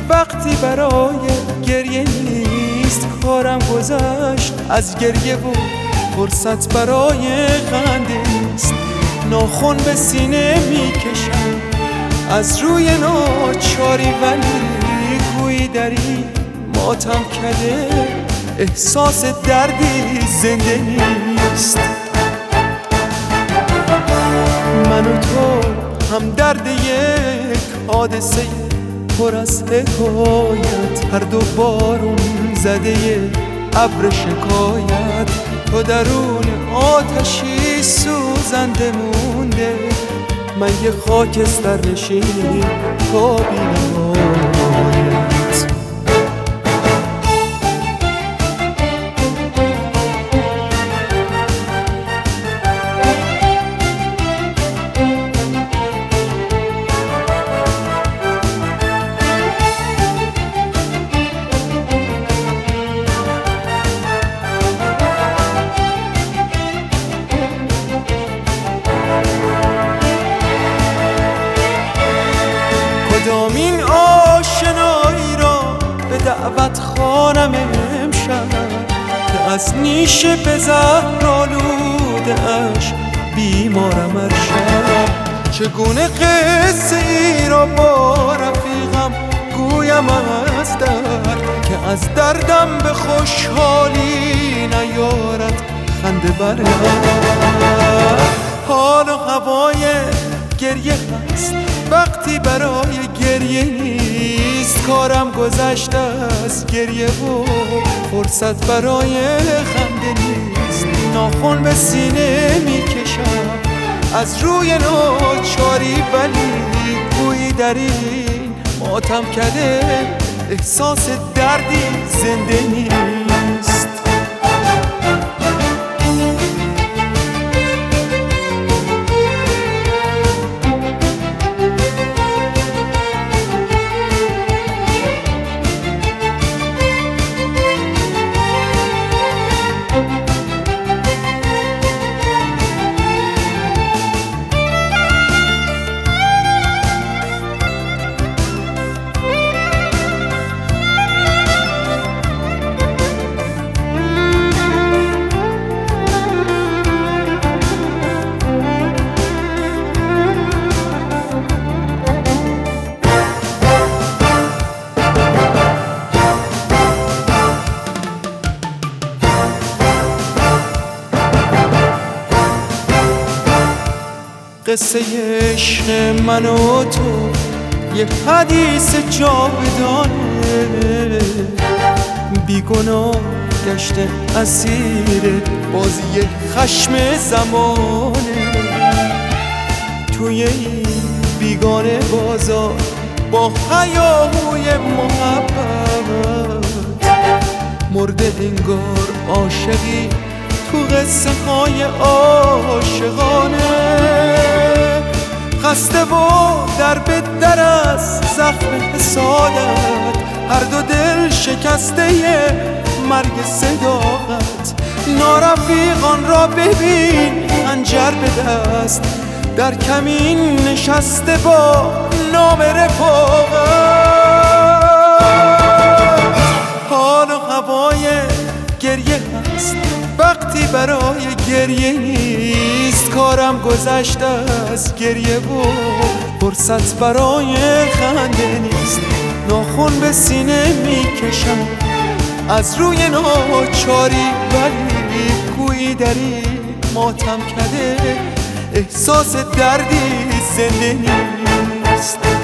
وقتی برای گریه نیست، کارم گذشت از گریه و فرصت برای خنده نیست. ناخن به سینه میکشم از روی ناچاری، ولی گویی در این ماتم کده احساس دردی زنده نیست. من و تو هم درد یک حادثه پر از حکایت، هر دو بارون زده ابر شکایت. تو درون آتشی سوزنده مونده، من یه خاکستر نشین تا بی‌نهایت. کدامین آشنایی را به دعوت خوانم امشب، که از نیشه به زهر آلوده اش بیمارم ارشب. چگونه قصه ای را با رفیقم گویم از درد، که از دردم به خوشحالی نیارد خنده برد. حال و هوای گریه هست وقتی برای گریه نیست، کارم گذشته از گریه و فرصت برای خنده نیست. ناخن به سینه میکشم از روی ناچاری، ولی گویی در این ماتم کده احساس دردی زنده نیست. قصه عشق من و تو یه حدیث جاودانه، بیگناه گشته اسیر بازی خشم زمانه. توی این بیگانه بازار با هیاهوی محبت، مرده انگار عاشقی تو قصه های عاشقانه. خسته و در به در از زخم حسادت، هر دو دل شکسته مرگ صداقت. نارفیقان را ببین خنجر به دست، در کمین نشسته با نام رفاقت. حال و هوای گریه هست وقتی برای گریه نیست، کارم گذشته از گریه و فرصت برای خنده نیست. ناخن به سینه میکشم از روی ناچاری، ولی گویی در این ماتم کده احساس دردی زنده نیست.